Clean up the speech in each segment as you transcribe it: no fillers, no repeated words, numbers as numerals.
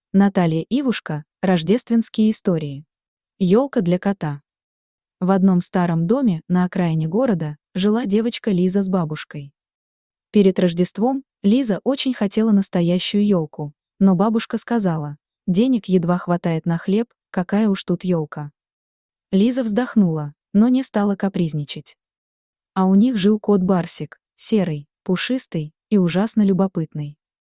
Наталья Ивушка. Рождественские истории. Ёлка для кота. В одном старом доме на окраине города жила девочка Лиза с бабушкой. Перед Рождеством Лиза очень хотела настоящую ёлку, но бабушка сказала: денег едва хватает на хлеб, какая уж тут ёлка. Лиза вздохнула, но не стала капризничать. А у них жил кот Барсик, серый, пушистый и ужасно любопытный.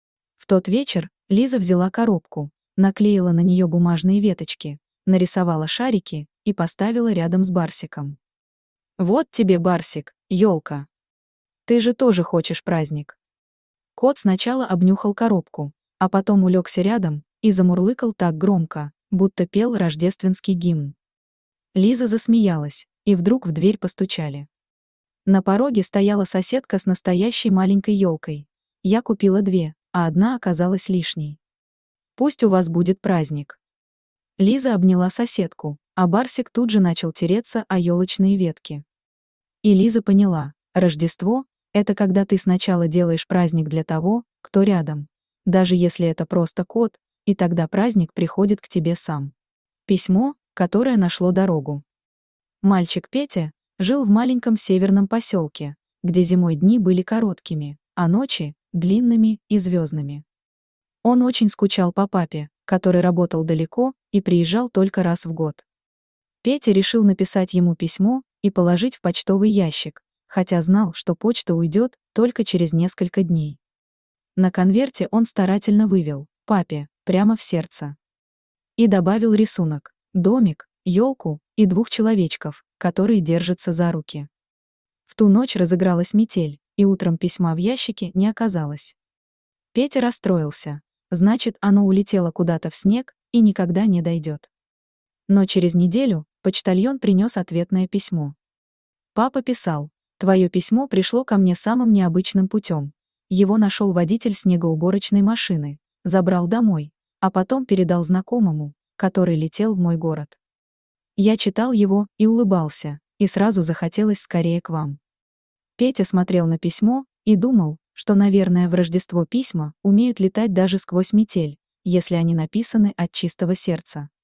В тот вечер Лиза взяла коробку, наклеила на нее бумажные веточки, нарисовала шарики и поставила рядом с Барсиком. «Вот тебе, Барсик, ёлка. Ты же тоже хочешь праздник». Кот сначала обнюхал коробку, а потом улегся рядом и замурлыкал так громко, будто пел рождественский гимн. Лиза засмеялась, и вдруг в дверь постучали. На пороге стояла соседка с настоящей маленькой ёлкой. Я купила 2, а одна оказалась лишней. Пусть у вас будет праздник. Лиза обняла соседку, а Барсик тут же начал тереться о ёлочные ветки. И Лиза поняла: Рождество — это когда ты сначала делаешь праздник для того, кто рядом, даже если это просто кот, и тогда праздник приходит к тебе сам. Письмо, которое нашло дорогу. Мальчик Петя жил в маленьком северном поселке, где зимой дни были короткими, а ночи — длинными и звездными. Он очень скучал по папе, который работал далеко и приезжал только раз в год. Петя решил написать ему письмо и положить в почтовый ящик, хотя знал, что почта уйдет только через несколько дней. На конверте он старательно вывел «Папе» прямо в сердце. И добавил рисунок: домик, ёлку и 2 человечков, которые держатся за руки. В ту ночь разыгралась метель, и утром письма в ящике не оказалось. Петя расстроился. Значит, оно улетело куда-то в снег и никогда не дойдет. Но через неделю почтальон принес ответное письмо. Папа писал: «Твое письмо пришло ко мне самым необычным путем. Его нашел водитель снегоуборочной машины, забрал домой, а потом передал знакомому, который летел в мой город. Я читал его и улыбался, и сразу захотелось скорее к вам». Петя смотрел на письмо и думал, что, наверное, в Рождество письма умеют летать даже сквозь метель, если они написаны от чистого сердца.